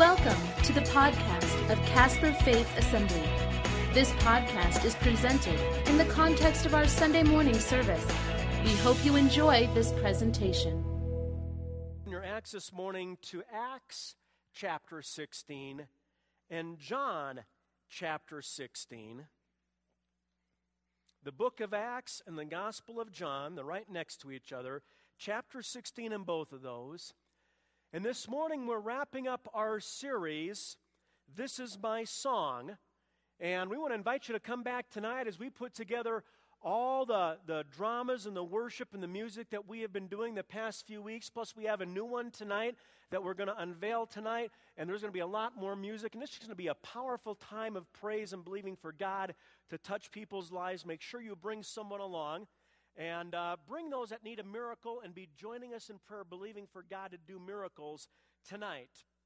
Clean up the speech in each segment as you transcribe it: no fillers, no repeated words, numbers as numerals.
Welcome to the podcast of Casper Faith Assembly. This podcast is presented in the context of our Sunday morning service. We hope you enjoy this presentation. Your Acts this morning to Acts chapter 16 and John chapter 16. The book of Acts and the Gospel of John, they're right next to each other. Chapter 16 in both of those. And this morning we're wrapping up our series, This Is My Song. And we want to invite you to come back tonight as we put together all the dramas and the worship and the music that we have been doing the past few weeks. Plus we have a new one tonight that we're going to unveil tonight. And there's going to be a lot more music. And this is going to be a powerful time of praise and believing for God to touch people's lives. Make sure you bring someone along. And bring those that need a miracle and be joining us in prayer, believing for God to do miracles tonight.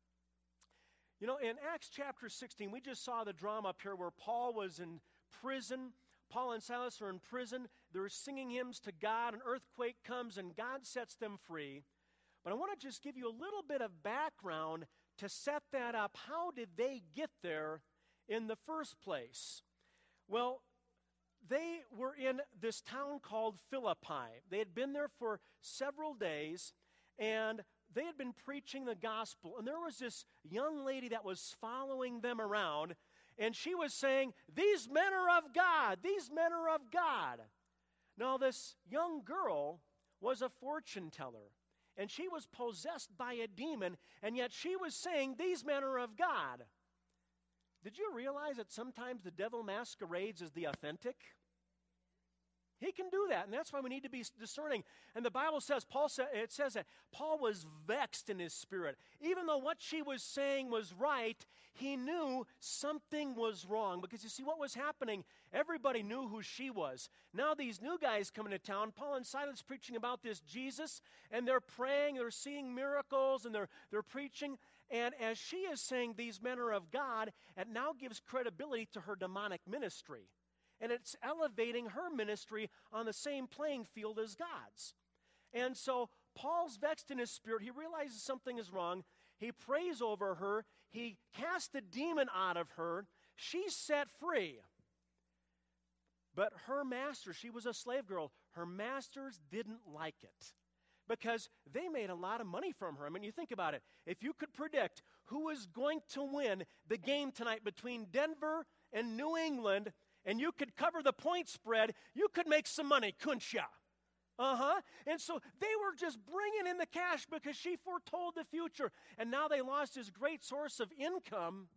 You know, in Acts chapter 16, we just saw the drama up here where Paul was in prison. Paul and Silas are in prison. They're singing hymns to God. An earthquake comes and God sets them free. But I want to just give you a little bit of background to set that up. How did they get there in the first place? Well, they were in this town called Philippi. They had been there for several days, and they had been preaching the gospel. And there was this young lady that was following them around, and she was saying, "These men are of God. These men are of God." Now, this young girl was a fortune teller, and she was possessed by a demon, and yet she was saying, "These men are of God." Did you realize that sometimes the devil masquerades as the authentic? He can do that, and that's why we need to be discerning. And the Bible says, it says that Paul was vexed in his spirit. Even though what she was saying was right, he knew something was wrong. Because you see what was happening, everybody knew who she was. Now these new guys come into town, Paul and Silas preaching about this Jesus, and they're praying, they're seeing miracles, and they're preaching. And as she is saying these men are of God, it now gives credibility to her demonic ministry. And it's elevating her ministry on the same playing field as God's. And so Paul's vexed in his spirit. He realizes something is wrong. He prays over her. He casts the demon out of her. She's set free. But her master, she was a slave girl, her masters didn't like it. Because they made a lot of money from her. I mean, you think about it. If you could predict who is going to win the game tonight between Denver and New England, and you could cover the point spread, you could make some money, couldn't you? And so they were just bringing in the cash because she foretold the future. And now they lost this great source of income.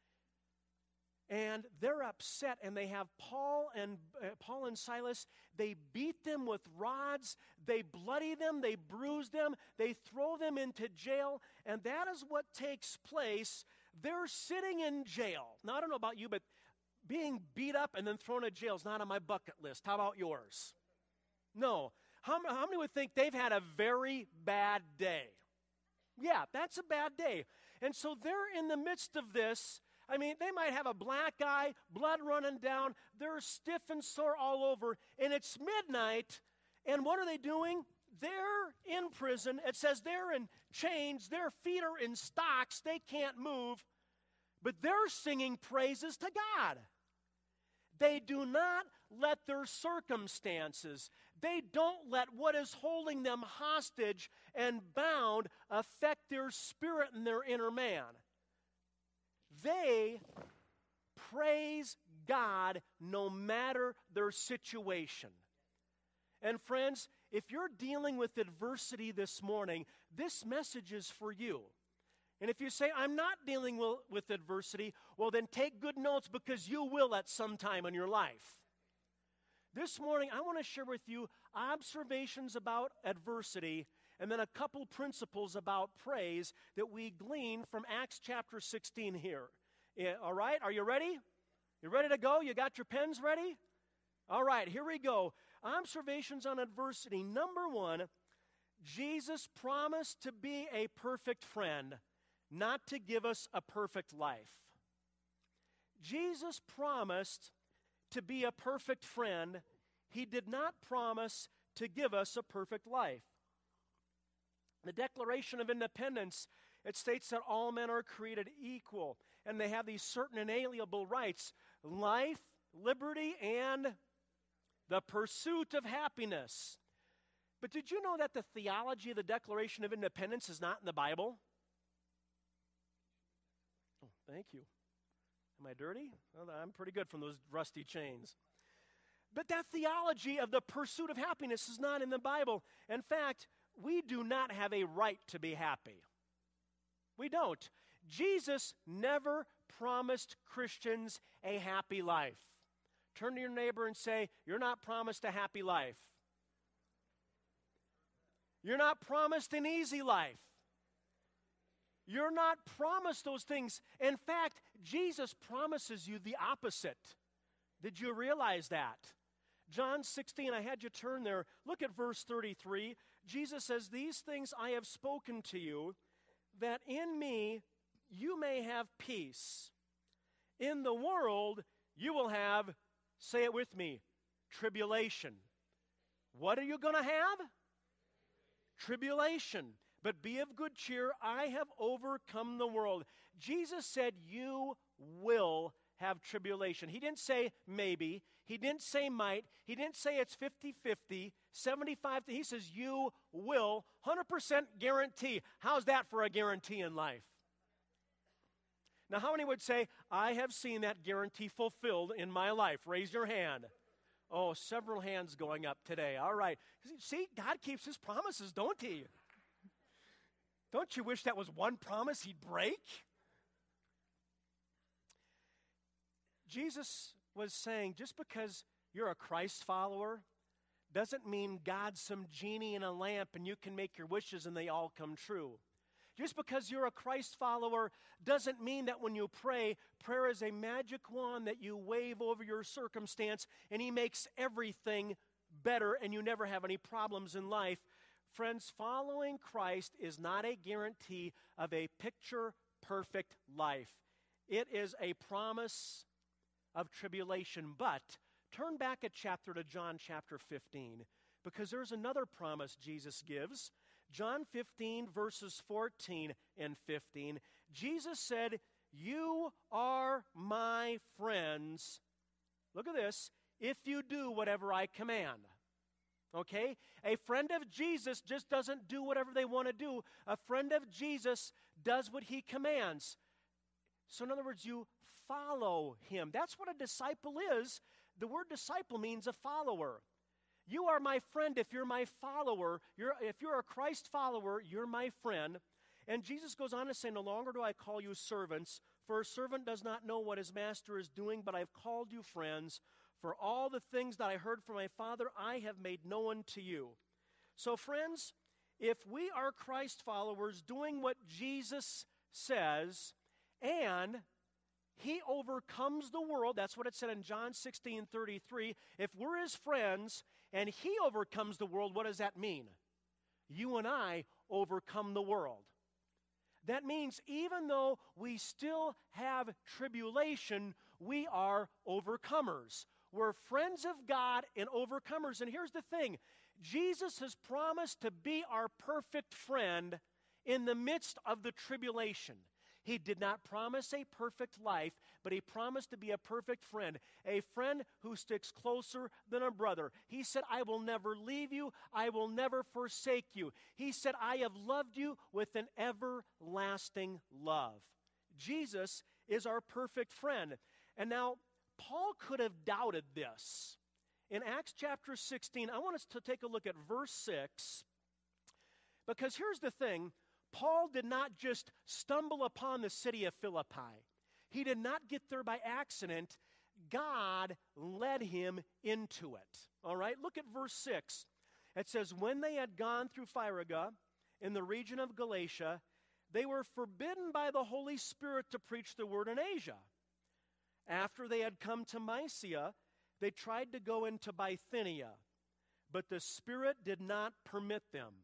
And they're upset, and they have Paul and Silas. They beat them with rods. They bloody them. They bruise them. They throw them into jail. And that is what takes place. They're sitting in jail. Now, I don't know about you, but being beat up and then thrown in jail is not on my bucket list. How about yours? No. How many would think they've had a very bad day? Yeah, that's a bad day. And so they're in the midst of this. I mean, they might have a black eye, blood running down. They're stiff and sore all over. And it's midnight. And what are they doing? They're in prison. It says they're in chains. Their feet are in stocks. They can't move. But they're singing praises to God. They do not let their circumstances, they don't let what is holding them hostage and bound affect their spirit and their inner man. They praise God no matter their situation. And friends, if you're dealing with adversity this morning, this message is for you. And if you say, "I'm not dealing with adversity," well, then take good notes because you will at some time in your life. This morning, I want to share with you observations about adversity and then a couple principles about praise that we glean from Acts chapter 16 here. All right, are you ready? You ready to go? You got your pens ready? All right, here we go. Observations on adversity. Number one, Jesus promised to be a perfect friend, not to give us a perfect life. Jesus promised to be a perfect friend. He did not promise to give us a perfect life. The Declaration of Independence It states that all men are created equal, and they have these certain inalienable rights: life, liberty, and the pursuit of happiness. But did you know that the theology of the Declaration of Independence is not in the Bible? Oh, thank you. Am I dirty? Well, I'm pretty good from those rusty chains. But that theology of the pursuit of happiness is not in the Bible. In fact, we do not have a right to be happy. We don't. Jesus never promised Christians a happy life. Turn to your neighbor and say, "You're not promised a happy life. You're not promised an easy life. You're not promised those things." In fact, Jesus promises you the opposite. Did you realize that? John 16, I had you turn there. Look at verse 33. Jesus says, "These things I have spoken to you, that in me you may have peace. In the world you will have," say it with me, "tribulation." What are you going to have? Tribulation. "But be of good cheer, I have overcome the world." Jesus said you will have tribulation. He didn't say maybe. He didn't say might. He didn't say it's 50-50, 75. He says you will, 100% guarantee. How's that for a guarantee in life? Now, how many would say, "I have seen that guarantee fulfilled in my life"? Raise your hand. Oh, several hands going up today. All right. See, God keeps His promises, don't He? Don't you wish that was one promise He'd break? Jesus was saying, just because you're a Christ follower doesn't mean God's some genie in a lamp and you can make your wishes and they all come true. Just because you're a Christ follower doesn't mean that when you pray, prayer is a magic wand that you wave over your circumstance and He makes everything better and you never have any problems in life. Friends, following Christ is not a guarantee of a picture-perfect life. It is a promise of tribulation. But turn back a chapter to John chapter 15, because there's another promise Jesus gives. John 15, verses 14 and 15. Jesus said, "You are my friends," look at this, "if you do whatever I command." Okay? A friend of Jesus just doesn't do whatever they want to do. A friend of Jesus does what He commands. So in other words, you follow Him. That's what a disciple is. The word disciple means a follower. You are my friend if you're my follower. If you're a Christ follower, you're my friend. And Jesus goes on to say, "No longer do I call you servants, for a servant does not know what his master is doing, but I've called you friends. For all the things that I heard from my Father, I have made known to you." So friends, if we are Christ followers doing what Jesus says, and He overcomes the world, that's what it said in John 16:33. If we're His friends and He overcomes the world, what does that mean? You and I overcome the world. That means even though we still have tribulation, we are overcomers. We're friends of God and overcomers. And here's the thing. Jesus has promised to be our perfect friend in the midst of the tribulation. He did not promise a perfect life, but He promised to be a perfect friend, a friend who sticks closer than a brother. He said, "I will never leave you. I will never forsake you." He said, "I have loved you with an everlasting love." Jesus is our perfect friend. And now, Paul could have doubted this. In Acts chapter 16, I want us to take a look at verse 6, because here's the thing. Paul did not just stumble upon the city of Philippi. He did not get there by accident. God led him into it. All right, look at verse 6. It says, "When they had gone through Phrygia in the region of Galatia, they were forbidden by the Holy Spirit to preach the word in Asia. After they had come to Mysia, they tried to go into Bithynia, but the Spirit did not permit them.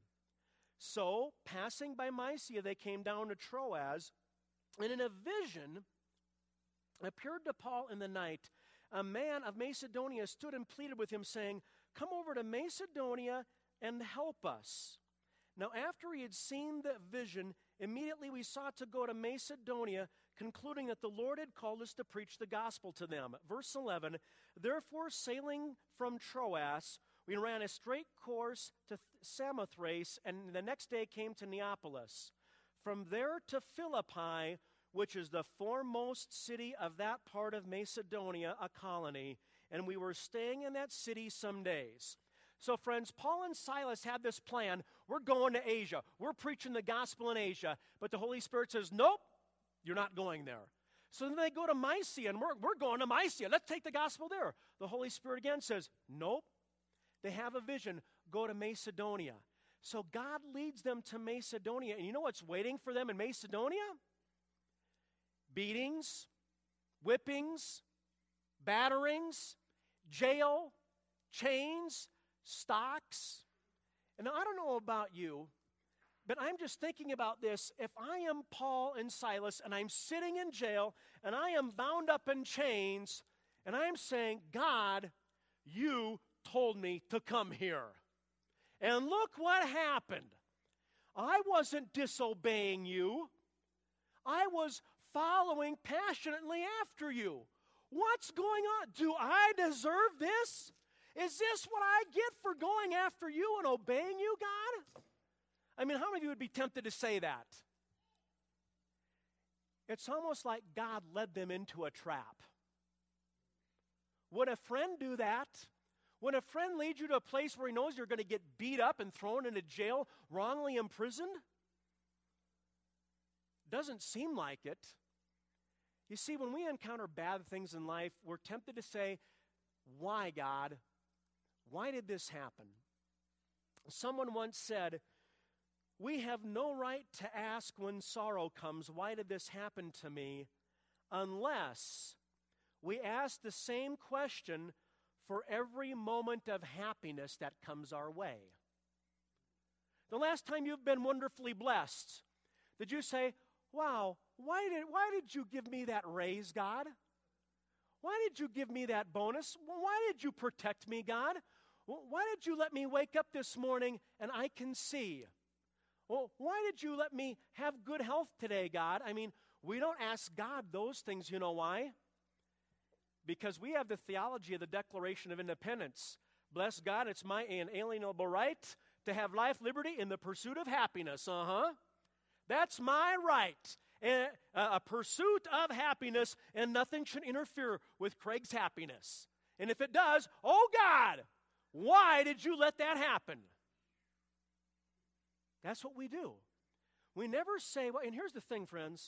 So, passing by Mysia, they came down to Troas, and in a vision appeared to Paul in the night. A man of Macedonia stood and pleaded with him, saying, 'Come over to Macedonia and help us.' Now, after he had seen the vision Immediately we sought to go to Macedonia, concluding that the Lord had called us to preach the gospel to them. Verse 11, therefore sailing from Troas, we ran a straight course to Samothrace, and the next day came to Neapolis. From there to Philippi, which is the foremost city of that part of Macedonia, a colony, and we were staying in that city some days. So friends, Paul and Silas had this plan. We're going to Asia. We're preaching the gospel in Asia. But the Holy Spirit says, nope, you're not going there. So then they go to Mysia, and we're going to Mysia. Let's take the gospel there. The Holy Spirit again says, nope. They have a vision. Go to Macedonia. So God leads them to Macedonia. And you know what's waiting for them in Macedonia? Beatings, whippings, batterings, jail, chains, stocks. And I don't know about you, but I'm just thinking about this. If I am Paul and Silas and I'm sitting in jail and I am bound up in chains and I'm saying, God, you told me to come here. And look what happened. I wasn't disobeying you. I was following passionately after you. What's going on? Do I deserve this? Is this what I get for going after you and obeying you, God? I mean, how many of you would be tempted to say that? It's almost like God led them into a trap. Would a friend do that? Would a friend lead you to a place where he knows you're going to get beat up and thrown into jail, wrongly imprisoned? Doesn't seem like it. You see, when we encounter bad things in life, we're tempted to say, why, God? Why did this happen? Someone once said, we have no right to ask when sorrow comes, why did this happen to me? Unless we ask the same question for every moment of happiness that comes our way. The last time you've been wonderfully blessed, did you say, wow, why did you give me that raise, God? Why did you give me that bonus? Why did you protect me, God? Why did you let me wake up this morning and I can see? Well, why did you let me have good health today, God? I mean, we don't ask God those things, you know why? Because we have the theology of the Declaration of Independence. Bless God, it's my inalienable right to have life, liberty, in the pursuit of happiness. That's my right. A pursuit of happiness, and nothing should interfere with Craig's happiness. And if it does, oh God, why did you let that happen? That's what we do. We never say, well, and here's the thing, friends.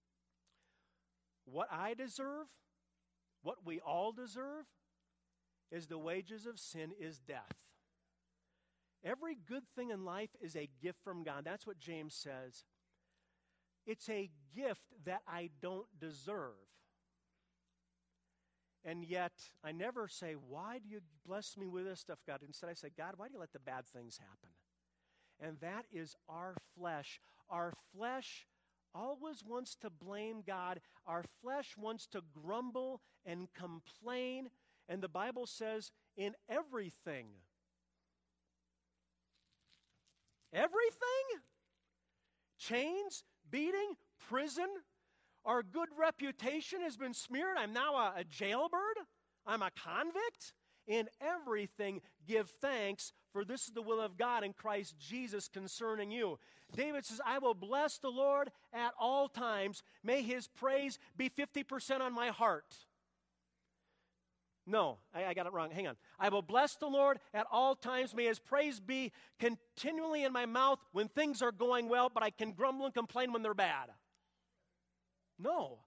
What I deserve, what we all deserve, is the wages of sin is death. Every good thing in life is a gift from God. That's what James says. It's a gift that I don't deserve. And yet, I never say, why do you bless me with this stuff, God? Instead, I say, God, why do you let the bad things happen? And that is our flesh. Our flesh always wants to blame God. Our flesh wants to grumble and complain. And the Bible says, in everything. Everything? Chains, beating, prison. Our good reputation has been smeared. I'm now a jailbird. I'm a convict. In everything, give thanks, for this is the will of God in Christ Jesus concerning you. David says, I will bless the Lord at all times. May his praise be 50% on my heart. No, I got it wrong. Hang on. I will bless the Lord at all times. May his praise be continually in my mouth when things are going well, but I can grumble and complain when they're bad. No.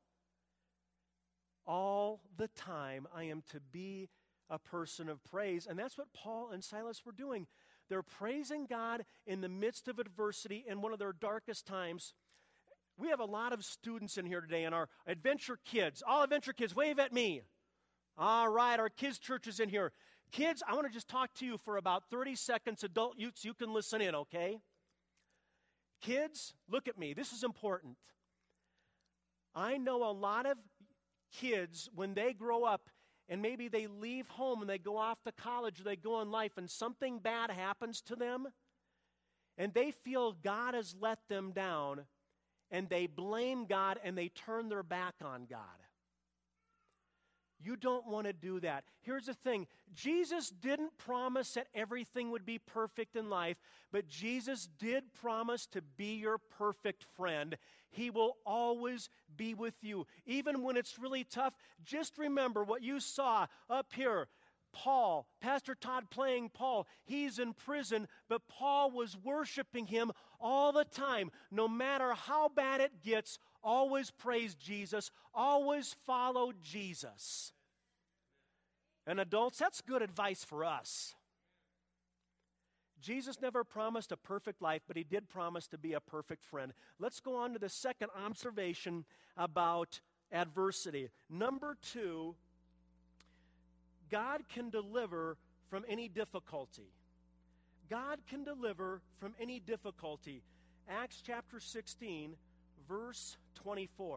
All the time I am to be a person of praise. And that's what Paul and Silas were doing. They're praising God in the midst of adversity in one of their darkest times. We have a lot of students in here today, and our adventure kids, all adventure kids, wave at me. All right, our kids' church is in here. Kids, I want to just talk to you for about 30 seconds. Adult youths, you can listen in, okay? Kids, look at me. This is important. I know a lot of kids, when they grow up, and maybe they leave home and they go off to college or they go in life and something bad happens to them and they feel God has let them down. and they blame God and they turn their back on God. You don't want to do that. Here's the thing. Jesus didn't promise that everything would be perfect in life, but Jesus did promise to be your perfect friend. He will always be with you. Even when it's really tough, just remember what you saw up here. Paul, Pastor Todd playing Paul, he's in prison, but Paul was worshiping him all the time. No matter how bad it gets, always praise Jesus, always follow Jesus. And adults, that's good advice for us. Jesus never promised a perfect life, but he did promise to be a perfect friend. Let's go on to the second observation about adversity. Number 2, God can deliver from any difficulty. God can deliver from any difficulty. Acts chapter 16, verse 24.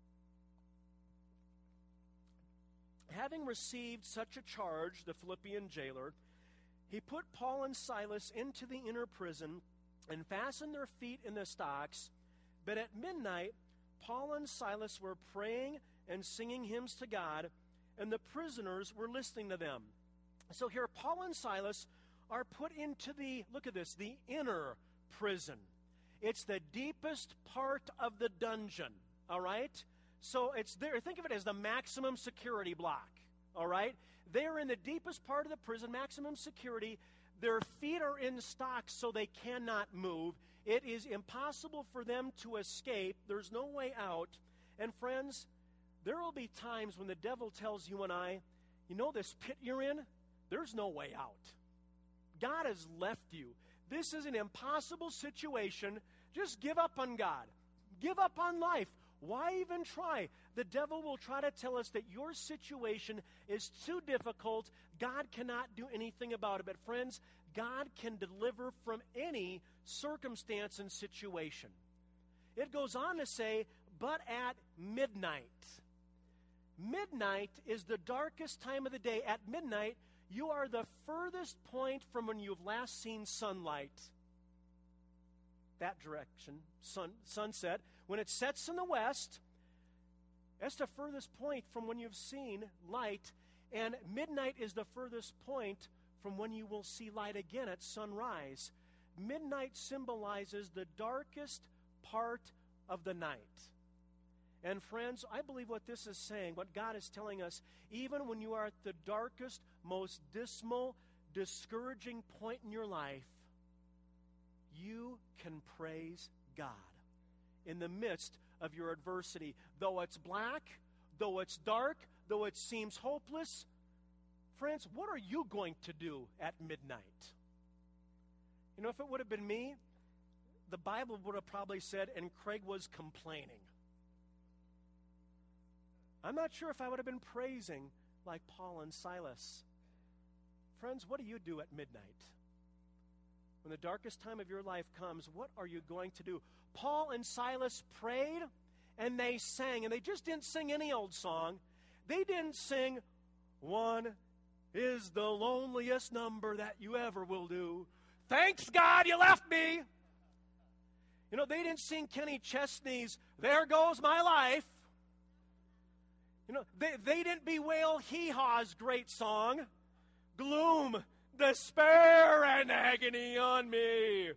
Having received such a charge, the Philippian jailer, he put Paul and Silas into the inner prison and fastened their feet in the stocks. But at midnight, Paul and Silas were praying and singing hymns to God, and the prisoners were listening to them. So here, Paul and Silas are put into the inner prison. It's the deepest part of the dungeon, all right? So it's there. Think of it as the maximum security block, all right? They're in the deepest part of the prison, maximum security. Their feet are in stocks so they cannot move. It is impossible for them to escape. There's no way out. And friends, there will be times when the devil tells you and I, you know this pit you're in? There's no way out. God has left you. This is an impossible situation. Just give up on God. Give up on life. Why even try? The devil will try to tell us that your situation is too difficult. God cannot do anything about it. But friends, God can deliver from any circumstance and situation. It goes on to say, but at midnight. Midnight is the darkest time of the day. At midnight, you are the furthest point from when you've last seen sunlight. That direction, sunset. When it sets in the west, that's the furthest point from when you've seen light. And midnight is the furthest point from when you will see light again at sunrise. Midnight symbolizes the darkest part of the night. And friends, I believe what this is saying, what God is telling us, even when you are at the darkest, most dismal, discouraging point in your life, you can praise God in the midst of your adversity. Though it's black, though it's dark, though it seems hopeless, friends, what are you going to do at midnight? You know, if it would have been me, the Bible would have probably said, and Craig was complaining. I'm not sure if I would have been praising like Paul and Silas. Friends, what do you do at midnight? When the darkest time of your life comes, what are you going to do? Paul and Silas prayed and they sang, and they just didn't sing any old song. They didn't sing, "One is the loneliest number that you ever will do. Thanks God you left me." You know, they didn't sing Kenny Chesney's "There Goes My Life." You know, they didn't bewail Hee Haw's great song, "Gloom, despair, and agony on me."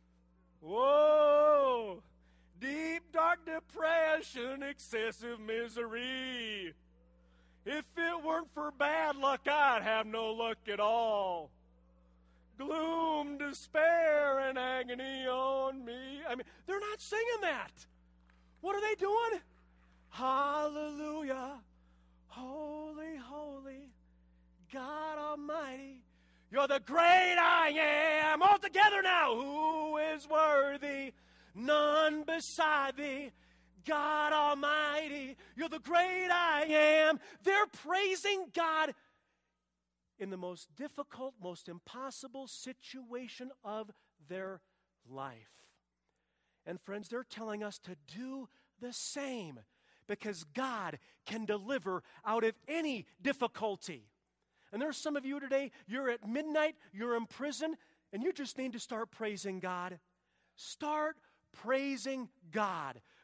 Whoa! Deep, dark depression, excessive misery. If it weren't for bad luck, I'd have no luck at all. Gloom, despair, and agony on me. I mean, they're not singing that. What are they doing? Hallelujah, holy, holy, God Almighty. You're the great I am. All together now. Who is worthy? None beside thee. God Almighty. You're the great I am. They're praising God in the most difficult, most impossible situation of their life. And friends, they're telling us to do the same, because God can deliver out of any difficulty. And there's some of you today, you're at midnight, you're in prison, and you just need to start praising God. Start praising God.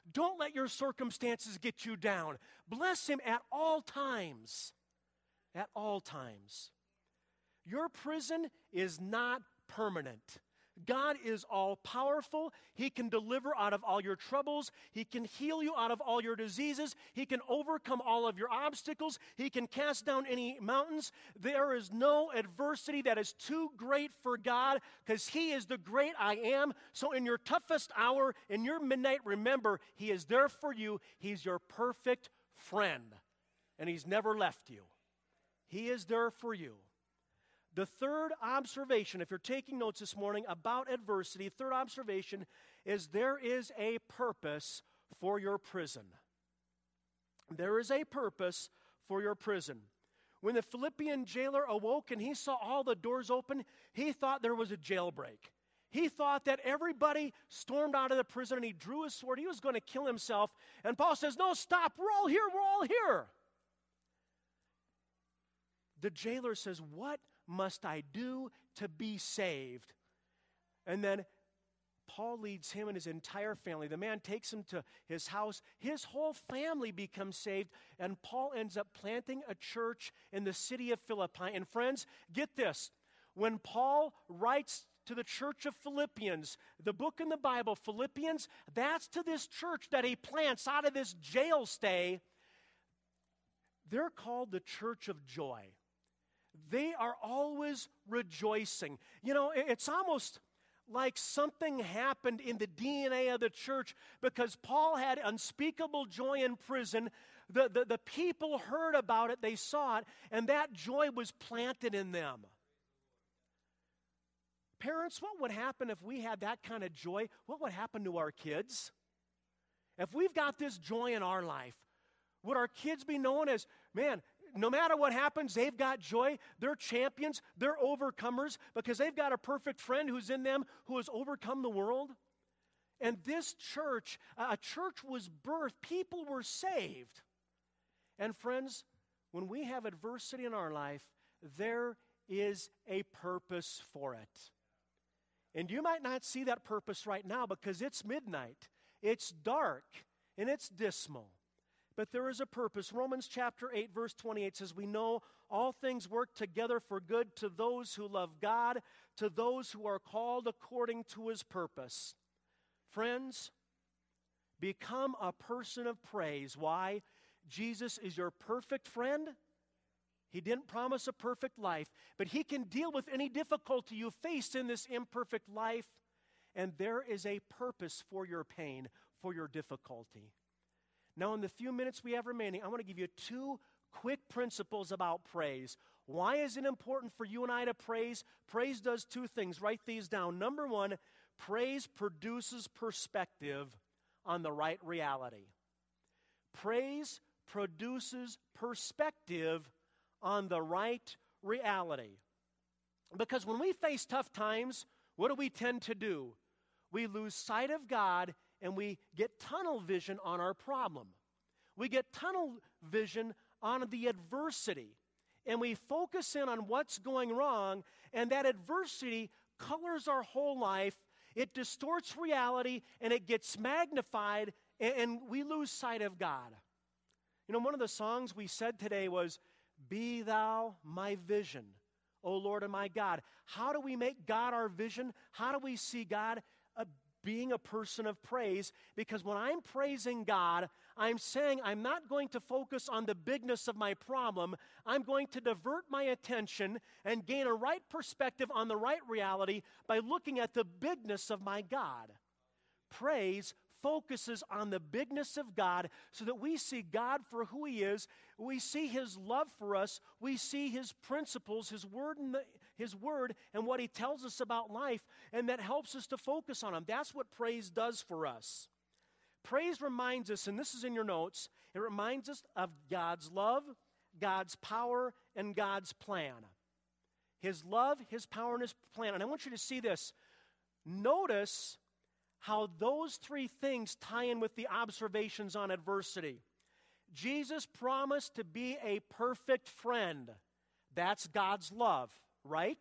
Don't let your circumstances get you down. Bless Him at all times. At all times. Your prison is not permanent. God is all-powerful. He can deliver out of all your troubles. He can heal you out of all your diseases. He can overcome all of your obstacles. He can cast down any mountains. There is no adversity that is too great for God because He is the great I am. So in your toughest hour, in your midnight, remember, He is there for you. He's your perfect friend, and He's never left you. He is there for you. The third observation, if you're taking notes this morning about adversity, third observation is there is a purpose for your prison. There is a purpose for your prison. When the Philippian jailer awoke and he saw all the doors open, he thought there was a jailbreak. He thought that everybody stormed out of the prison and he drew his sword. He was going to kill himself. And Paul says, no, stop. We're all here. We're all here. The jailer says, what must I do to be saved? And then Paul leads him and his entire family. The man takes him to his house. His whole family becomes saved, and Paul ends up planting a church in the city of Philippi. And friends, get this. When Paul writes to the church of Philippians, the book in the Bible, Philippians, that's to this church that he plants out of this jail stay. They're called the church of joy. They are always rejoicing. You know, it's almost like something happened in the DNA of the church because Paul had unspeakable joy in prison. The people heard about it, they saw it, and that joy was planted in them. Parents, what would happen if we had that kind of joy? What would happen to our kids? If we've got this joy in our life, would our kids be known as, man, no matter what happens, they've got joy. They're champions. They're overcomers because they've got a perfect friend who's in them who has overcome the world. And this church, a church was birthed. People were saved. And friends, when we have adversity in our life, there is a purpose for it. And you might not see that purpose right now because it's midnight. It's dark and it's dismal. But there is a purpose. Romans chapter 8, verse 28 says, we know all things work together for good to those who love God, to those who are called according to His purpose. Friends, become a person of praise. Why? Jesus is your perfect friend. He didn't promise a perfect life, but He can deal with any difficulty you face in this imperfect life. And there is a purpose for your pain, for your difficulty. Now, in the few minutes we have remaining, I want to give you two quick principles about praise. Why is it important for you and I to praise? Praise does two things. Write these down. Number one, praise produces perspective on the right reality. Praise produces perspective on the right reality. Because when we face tough times, what do we tend to do? We lose sight of God and we get tunnel vision on our problem. We get tunnel vision on the adversity. And we focus in on what's going wrong, and that adversity colors our whole life. It distorts reality, and it gets magnified, and we lose sight of God. You know, one of the songs we said today was, "Be thou my vision, O Lord and my God." How do we make God our vision? How do we see God being a person of praise? Because when I'm praising God, I'm saying I'm not going to focus on the bigness of my problem. I'm going to divert my attention and gain a right perspective on the right reality by looking at the bigness of my God. Praise focuses on the bigness of God so that we see God for who He is. We see His love for us. We see His principles, His word and what He tells us about life, and that helps us to focus on Him. That's what praise does for us. Praise reminds us, and this is in your notes, it reminds us of God's love, God's power, and God's plan. His love, His power, and His plan. And I want you to see this. Notice how those three things tie in with the observations on adversity. Jesus promised to be a perfect friend. That's God's love, right?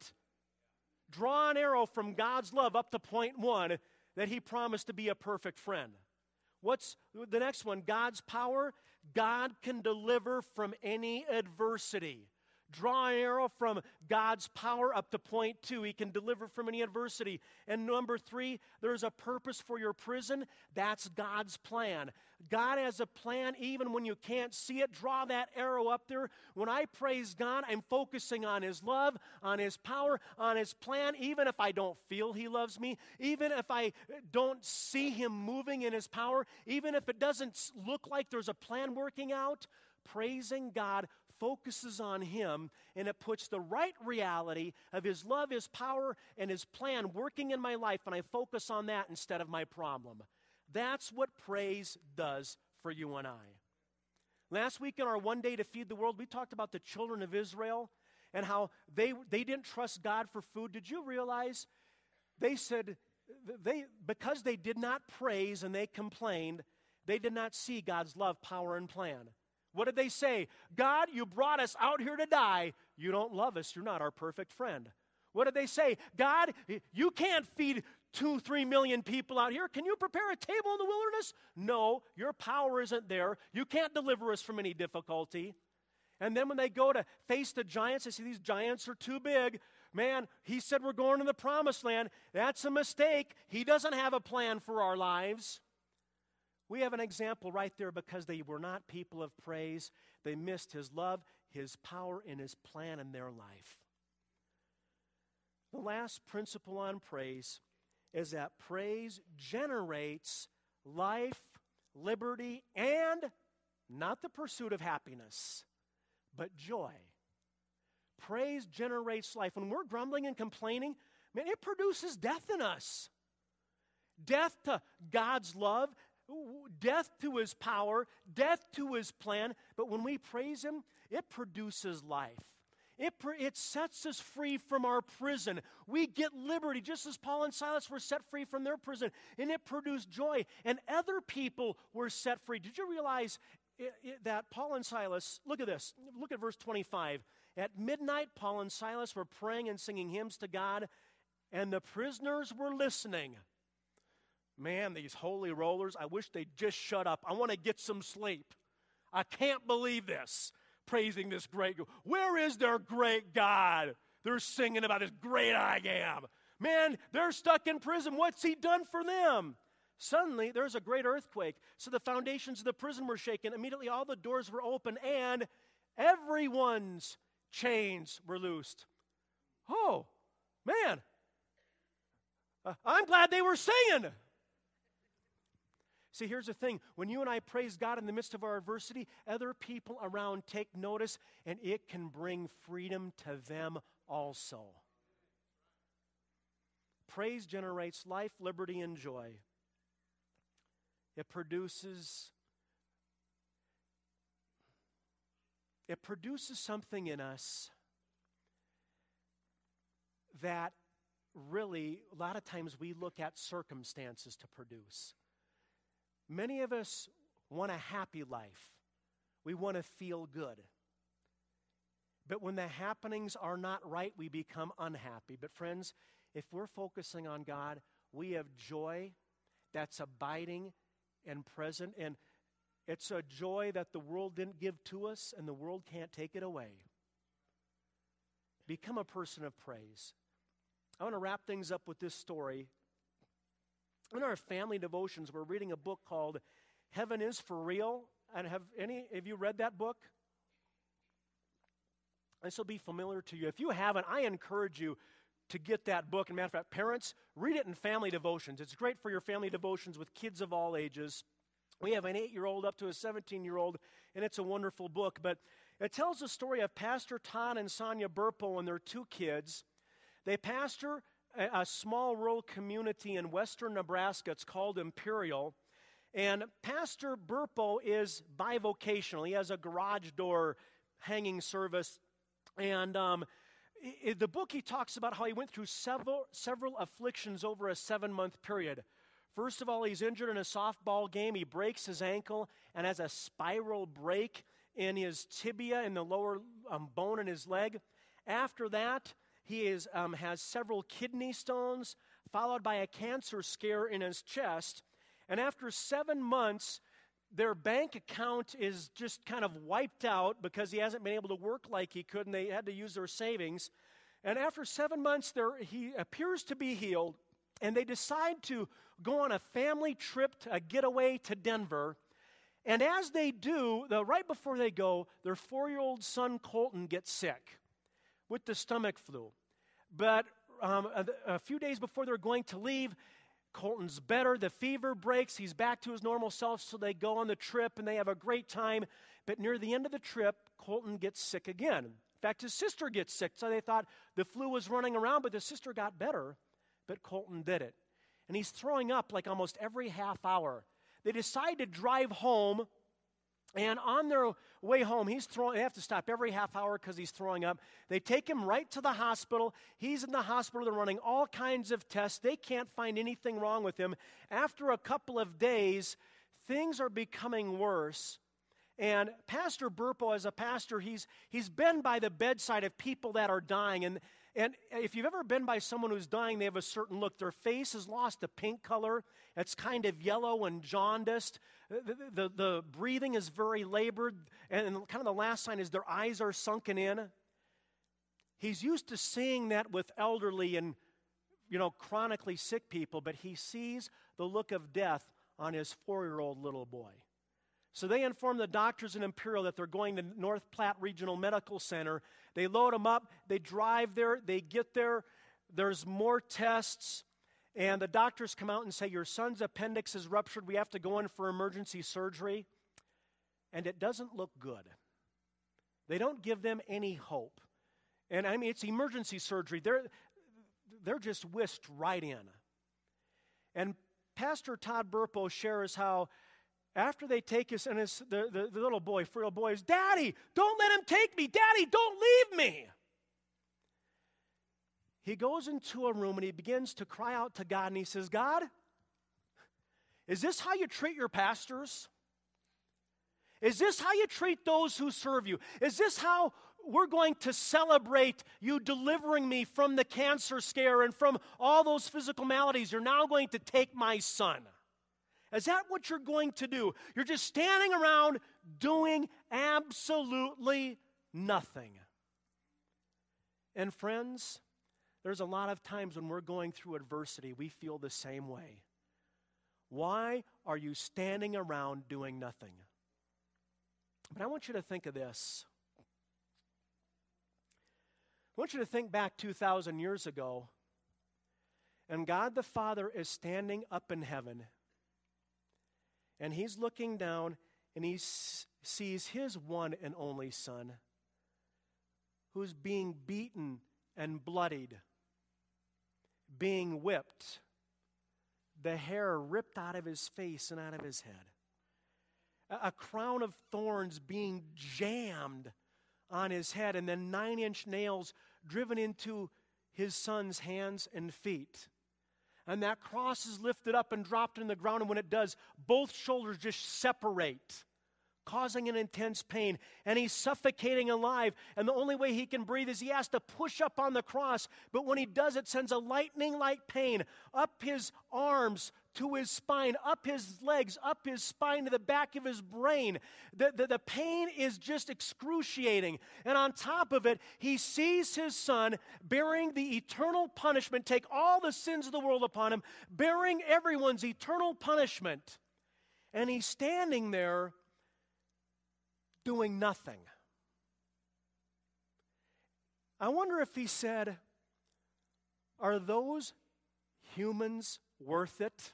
Draw an arrow from God's love up to point one, that He promised to be a perfect friend. What's the next one? God's power. God can deliver from any adversity. Draw an arrow from God's power up to point 2. He can deliver from any adversity. And number 3, there's a purpose for your prison. That's God's plan. God has a plan even when you can't see it. Draw that arrow up there. When I praise God, I'm focusing on His love, on His power, on His plan. Even if I don't feel He loves me, even if I don't see Him moving in His power, even if it doesn't look like there's a plan working out, praising God focuses on Him, and it puts the right reality of His love, His power, and His plan working in my life, and I focus on that instead of my problem. That's what praise does for you and I. Last week in our One Day to Feed the World, we talked about the children of Israel and how they didn't trust God for food. Did you realize they said, because they did not praise and they complained, they did not see God's love, power, and plan. What did they say? God, you brought us out here to die. You don't love us. You're not our perfect friend. What did they say? God, you can't feed 2-3 million people out here. Can you prepare a table in the wilderness? No, your power isn't there. You can't deliver us from any difficulty. And then when they go to face the giants, they say these giants are too big. Man, He said we're going to the promised land. That's a mistake. He doesn't have a plan for our lives. We have an example right there because they were not people of praise. They missed His love, His power, and His plan in their life. The last principle on praise is that praise generates life, liberty, and not the pursuit of happiness, but joy. Praise generates life. When we're grumbling and complaining, man, it produces death in us. Death to God's love, death to His power, death to His plan. But when we praise Him, it produces life. It sets us free from our prison. We get liberty, just as Paul and Silas were set free from their prison. And it produced joy. And other people were set free. Did you realize that Paul and Silas, look at this. Look at verse 25. At midnight, Paul and Silas were praying and singing hymns to God, and the prisoners were listening. Man, these holy rollers, I wish they'd just shut up. I want to get some sleep. I can't believe this, praising this great God. Where is their great God? They're singing about this great I am. Man, they're stuck in prison. What's He done for them? Suddenly, there's a great earthquake. So the foundations of the prison were shaken. Immediately, all the doors were open, and everyone's chains were loosed. Oh, man. I'm glad they were singing. See, here's the thing. When you and I praise God in the midst of our adversity, other people around take notice, and it can bring freedom to them also. Praise generates life, liberty, and joy. It produces something in us that really, a lot of times we look at circumstances to produce. Many of us want a happy life. We want to feel good. But when the happenings are not right, we become unhappy. But friends, if we're focusing on God, we have joy that's abiding and present. And it's a joy that the world didn't give to us, and the world can't take it away. Become a person of praise. I want to wrap things up with this story. In our family devotions, we're reading a book called Heaven is for Real. And have any of you read that book? This will be familiar to you. If you haven't, I encourage you to get that book. And matter of fact, parents, read it in family devotions. It's great for your family devotions with kids of all ages. We have an 8-year-old up to a 17-year-old, and it's a wonderful book. But it tells the story of Pastor Todd and Sonia Burpo and their 2 kids. They pastor a small rural community in western Nebraska. It's called Imperial. And Pastor Burpo is bivocational. He has a garage door hanging service. And the book, he talks about how he went through several afflictions over a 7-month period. First of all, he's injured in a softball game. He breaks his ankle and has a spiral break in his tibia in the lower bone in his leg. After that, he has several kidney stones, followed by a cancer scare in his chest. And after 7 months, their bank account is just kind of wiped out because he hasn't been able to work like he could, and they had to use their savings. And after 7 months, he appears to be healed, and they decide to go on a family trip, a getaway to Denver. And as they do, right before they go, their 4-year-old son Colton gets sick with the stomach flu. But a few days before they're going to leave, Colton's better, the fever breaks, he's back to his normal self, so they go on the trip and they have a great time. But near the end of the trip, Colton gets sick again. In fact, his sister gets sick, so they thought the flu was running around, but the sister got better, but Colton didn't. And he's throwing up like almost every half hour. They decide to drive home, and on their way home, they have to stop every half hour because he's throwing up. They take him right to the hospital. He's in the hospital. They're running all kinds of tests. They can't find anything wrong with him. After a couple of days, things are becoming worse. And Pastor Burpo, as a pastor, he's been by the bedside of people that are dying. And if you've ever been by someone who's dying, they have a certain look. Their face has lost the pink color. It's kind of yellow and jaundiced. The breathing is very labored. And kind of the last sign is their eyes are sunken in. He's used to seeing that with elderly and, chronically sick people, but he sees the look of death on his 4-year-old little boy. So they inform the doctors in Imperial that they're going to North Platte Regional Medical Center. They load him up. They drive there. They get there. There's more tests. And the doctors come out and say, your son's appendix is ruptured. We have to go in for emergency surgery. And it doesn't look good. They don't give them any hope. And it's emergency surgery. They're just whisked right in. And Pastor Todd Burpo shares how after they take us, and the little boy, 4-year-old boy, is, Daddy, don't let him take me. Daddy, don't leave me. He goes into a room and he begins to cry out to God, and he says, God, is this how you treat your pastors? Is this how you treat those who serve you? Is this how we're going to celebrate you delivering me from the cancer scare and from all those physical maladies? You're now going to take my son. Is that what you're going to do? You're just standing around doing absolutely nothing. And friends, there's a lot of times when we're going through adversity, we feel the same way. Why are you standing around doing nothing? But I want you to think of this. I want you to think back 2,000 years ago, and God the Father is standing up in heaven. And he's looking down, and he sees his one and only son who's being beaten and bloodied, being whipped, the hair ripped out of his face and out of his head, a crown of thorns being jammed on his head, and then 9-inch nails driven into his son's hands and feet. And that cross is lifted up and dropped in the ground, and when it does, both shoulders just separate, causing an intense pain. And he's suffocating alive, and the only way he can breathe is he has to push up on the cross. But when he does, it sends a lightning-like pain up his arms to his spine, up his legs, up his spine to the back of his brain. The pain is just excruciating. And on top of it, he sees his son bearing the eternal punishment, take all the sins of the world upon him, bearing everyone's eternal punishment. And he's standing there doing nothing. I wonder if he said, are those humans worth it?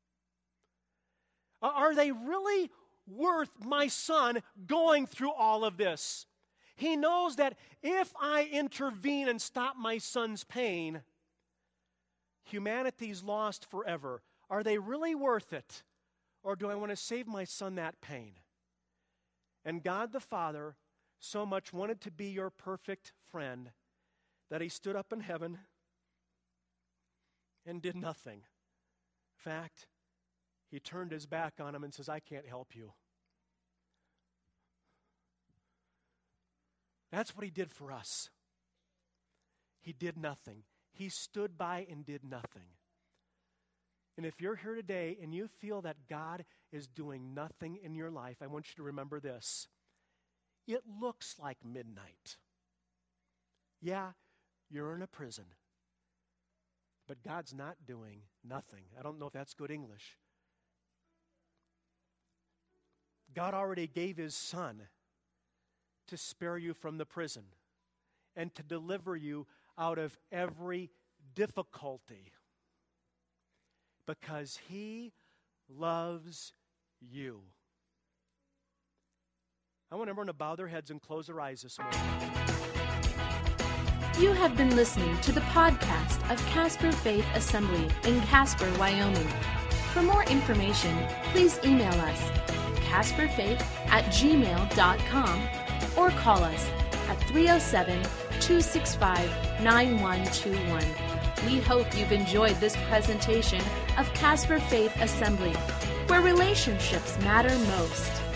Are they really worth my son going through all of this? He knows that if I intervene and stop my son's pain, humanity's lost forever. Are they really worth it? Or do I want to save my son that pain? And God the Father so much wanted to be your perfect friend that he stood up in heaven and did nothing. In fact, he turned his back on him and says, I can't help you. That's what he did for us. He did nothing. He stood by and did nothing. And if you're here today and you feel that God is doing nothing in your life, I want you to remember this. It looks like midnight. Yeah, you're in a prison. But God's not doing nothing. I don't know if that's good English. God already gave His Son to spare you from the prison and to deliver you out of every difficulty because He loves you. I want everyone to bow their heads and close their eyes this morning. You have been listening to the podcast of Casper Faith Assembly in Casper, Wyoming. For more information, please email us casperfaith@gmail.com or call us at 307-265-9121. We hope you've enjoyed this presentation of Casper Faith Assembly, where relationships matter most.